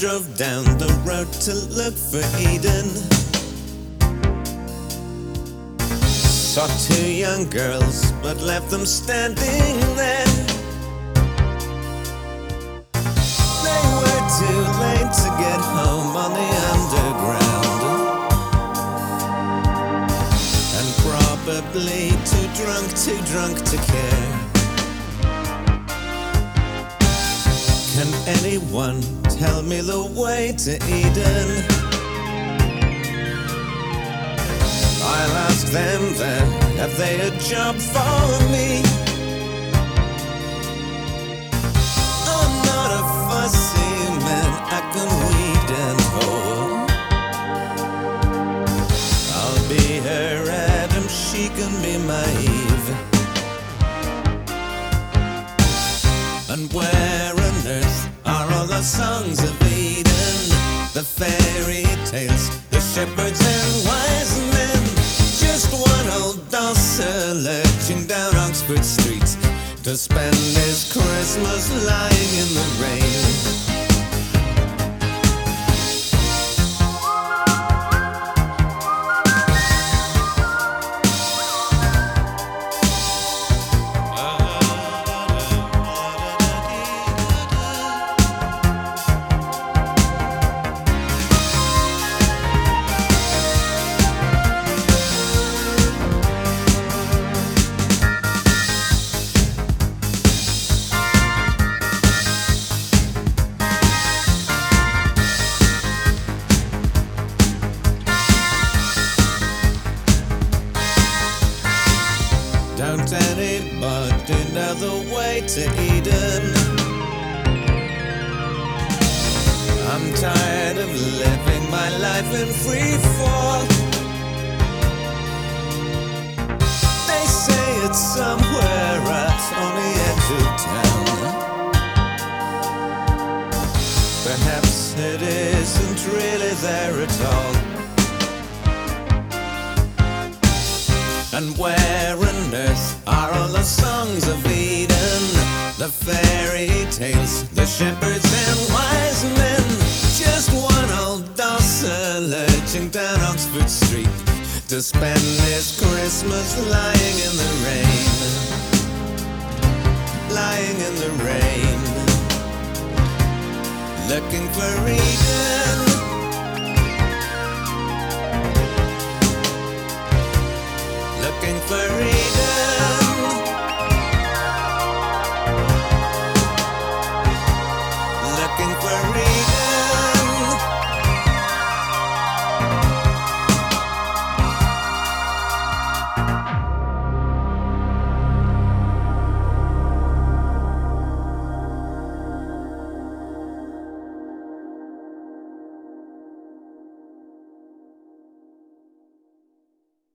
drove down the road to look for Eden. Saw two young girls, but left them standing there. They were too late to get home on the underground, and probably too drunk to care. Can anyone tell me the way to Eden? I'll ask them then, have they a job for me? I'm not a fussy man, I can weed and hoe. I'll be her Adam, she can be my Eve. And where on earth are all the songs of Eden? The fairy tales, the shepherds and wise men. Just one old dosser lurching down Oxford Street to spend his Christmas lying in the rain. Don't anybody know the way to Eden? I'm tired of living my life in free fall. They say it's somewhere out on the edge of town. Perhaps it isn't really there at all. And where on earth are all the songs of Eden? The fairy tales, the shepherds and wise men. Just one old dosser lurching down Oxford Street to spend his Christmas lying in the rain. Lying in the rain, looking for Eden. Looking for Eden. Looking for Eden.